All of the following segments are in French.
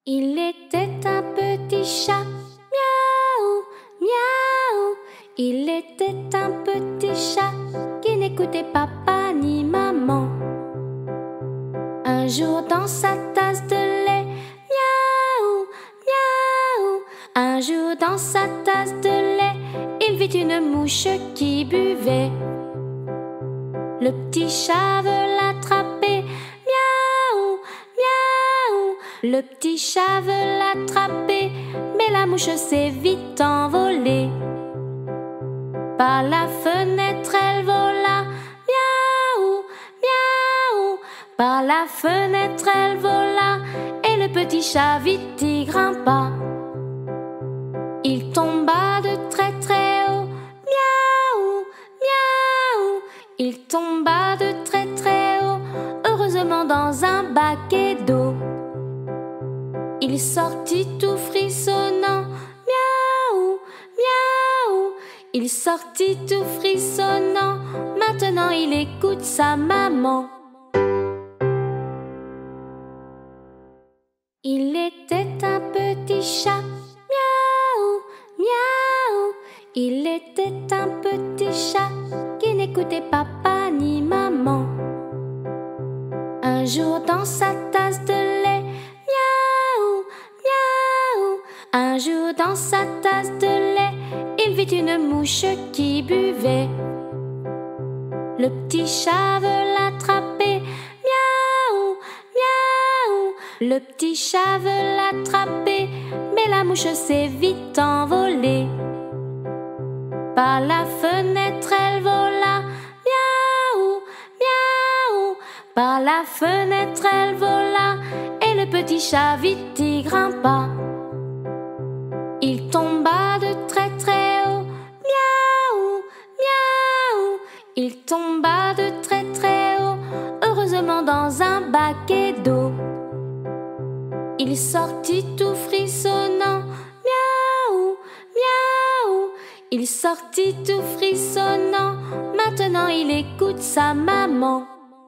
Il était un petit chat, miaou, miaou. Il était un petit chat qui n'écoutait papa ni maman. Un jour dans sa tasse de lait, miaou, miaou. Un jour dans sa tasse de lait, il vit une mouche qui buvait. Le petit chat veut l'attraper, miaou, miaou. Le petit chat veut l'attraper, mais la mouche s'est vite envolée. Par la fenêtre elle vola, miaou, miaou. Par la fenêtre elle vola, et le petit chat vite y grimpa. Il tomba de très très haut, miaou, miaou. Il tomba de très très haut, heureusement dans un baquet d'eau. Il sortit tout frissonnant, miaou, miaou. Il sortit tout frissonnant, maintenant il écoute sa maman. Il était un petit chat, miaou, miaou. Il était un petit chat qui n'écoutait papa ni maman. Un jour dans sa tasse de lait, miaou, miaou. Un jour dans sa tasse de lait, il vit une mouche qui buvait. Le petit chat veut l'attraper, miaou, miaou. Le petit chat veut l'attraper, mais la mouche s'est vite envolée. Par la fenêtre elle vola, miaou, miaou. Par la fenêtre elle vola, et le petit chat vite y grimpa. Il tomba de très très haut, miaou, miaou. Il tomba de très très haut, heureusement dans un baquet d'eau. Il sortit tout frissonnant, miaou, miaou. Il sortit tout frissonnant, maintenant il écoute sa maman.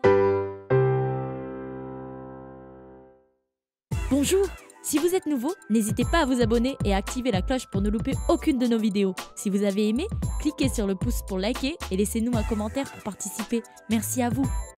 Bonjour! Si vous êtes nouveau, n'hésitez pas à vous abonner et à activer la cloche pour ne louper aucune de nos vidéos. Si vous avez aimé, cliquez sur le pouce pour liker et laissez-nous un commentaire pour participer. Merci à vous!